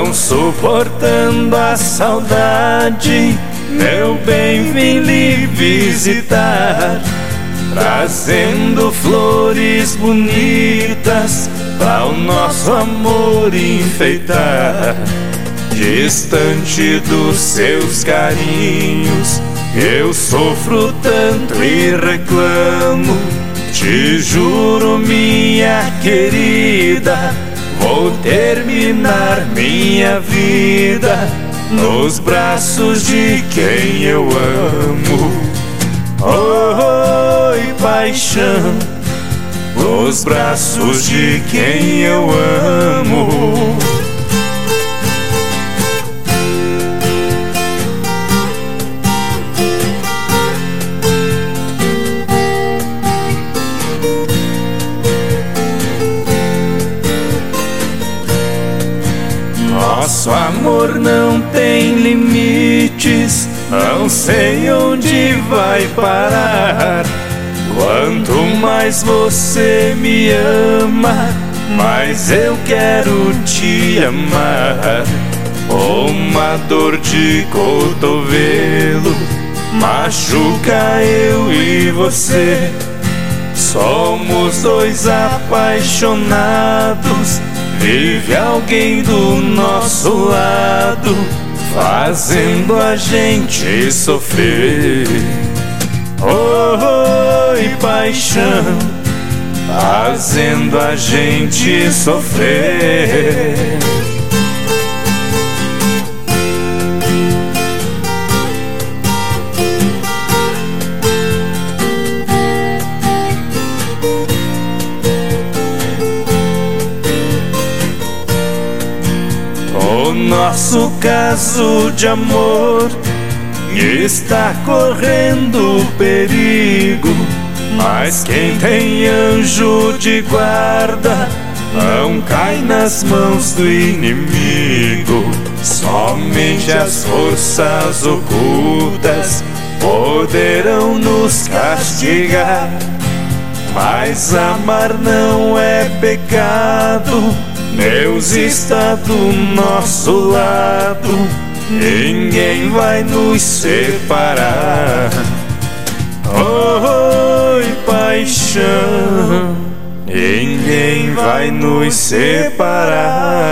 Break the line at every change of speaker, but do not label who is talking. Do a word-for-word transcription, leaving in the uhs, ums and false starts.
não suportando a saudade, meu bem, vem lhe visitar, trazendo flores bonitas para o nosso amor enfeitar. Distante dos seus carinhos, eu sofro tanto e reclamo. Te juro, minha querida, vou terminar minha vida nos braços de quem eu amo. Oi, paixão, nos braços de quem eu amo. Nosso amor não tem limites, não sei onde vai parar. Quanto mais você me ama, mais eu quero te amar. Uma dor de cotovelo machuca eu e você. Somos dois apaixonados, vive alguém do nosso lado, fazendo a gente sofrer. Oi, paixão, fazendo a gente sofrer. O nosso caso de amor está correndo perigo, mas quem tem anjo de guarda não cai nas mãos do inimigo. Somente as forças ocultas poderão nos castigar, mas amar não é pecado. Deus está do nosso lado, ninguém vai nos separar. Oi, paixão, ninguém vai nos separar.